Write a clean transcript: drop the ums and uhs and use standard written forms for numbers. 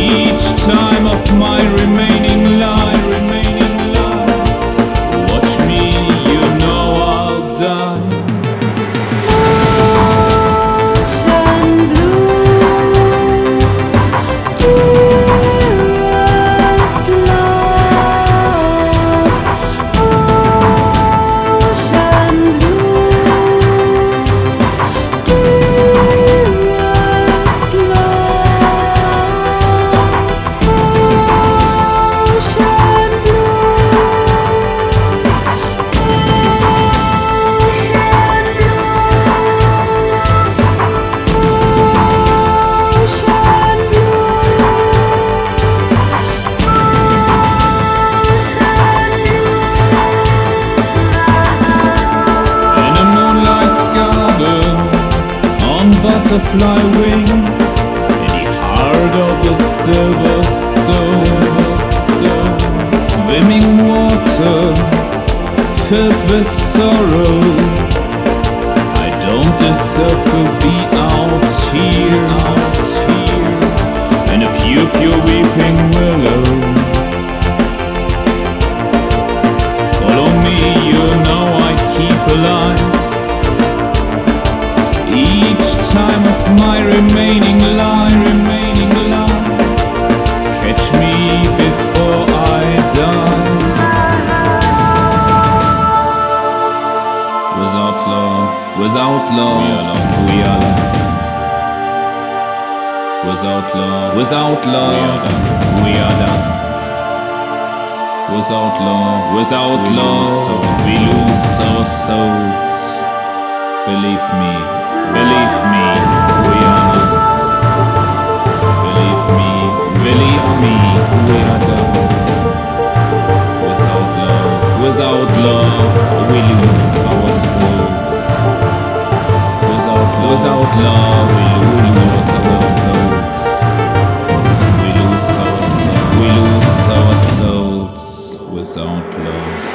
Each time of my remaining life, watch me, you know I'll die. Ocean blue, dearest love. Ocean blue, dearest love. Ocean In a moonlight garden, on butterfly wings, in the heart of a silver stone, swimming water filled with sorrow. I don't deserve to be out here, in a pure weeping willow. Follow me, you know I keep alive. Each time of my remaining life, catch me before I die. Without love, we are lost. Without love, we are lost. Without love, we lose our souls. Believe me, we are lost. Believe me, we are dust. Without love, we lose our souls. Without love, we lose our souls. We lose our souls without love.